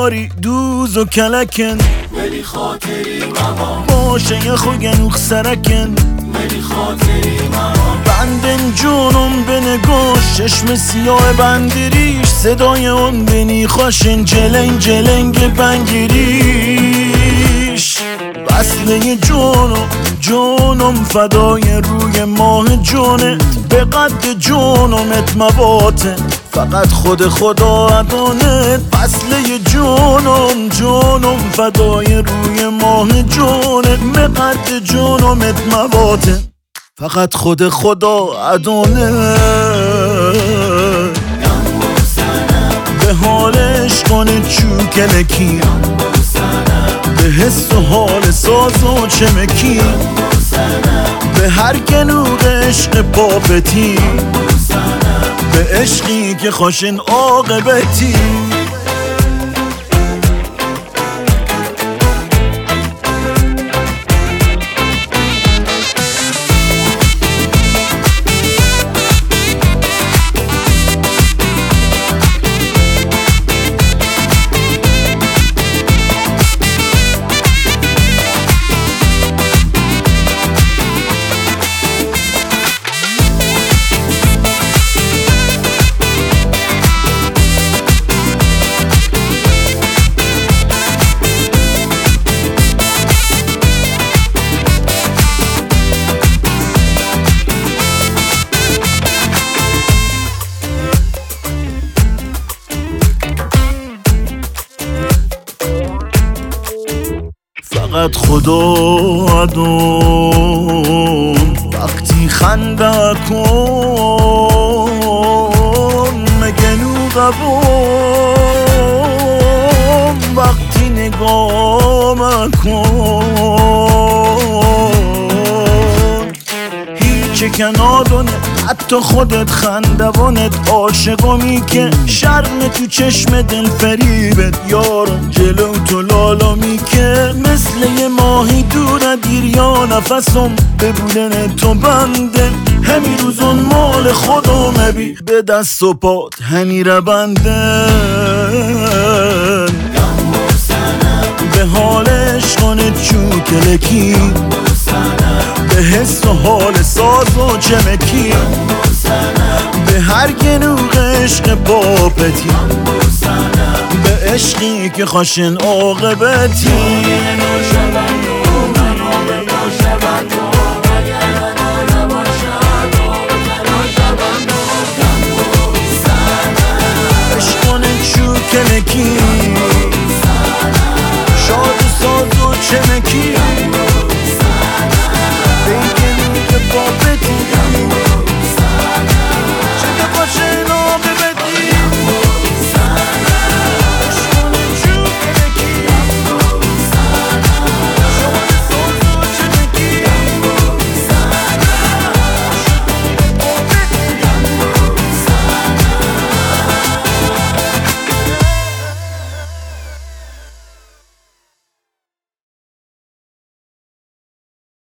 یاری دوز و کلکن ولی خاطری ماما باشه یه خوگنوخ سرکن ولی خاطری ماما بندن جونم به نگاش چشم سیاه بندریش صدای اون بینی خوشن جلنگ جلنگ بنگیریش وصله جونم فدای روی ماه جونت به قد جونمت مواته فقط خود خدا ادانت وصله جونم فدای روی ماه جونت به قد جونمت مواته فقط خود خدا ادانه به حالش کنه چوکلکی به حس و حال ساز و چمکی به هر گنوغ عشق پاپتی به عشقی که خوشن عاقبتی فقط خدا ادون وقتی خنده کن مگنو قبون وقتی نگاه مکن هیچ کنارونه حتی خودت خندوانت عاشقمی که شرم تو چشم دل فریبت یارم جلو تو لالامی که مثل یه ماهی دور دریا نفسم ببودن تو بنده همی روزون مال خودم بی به دست و پات همی ربندن به حالش کنه چوکلکی به حس و حال ساز و چمکی به هر گنوغ عشق پاپتی به عشقی که خوشن عاقبتی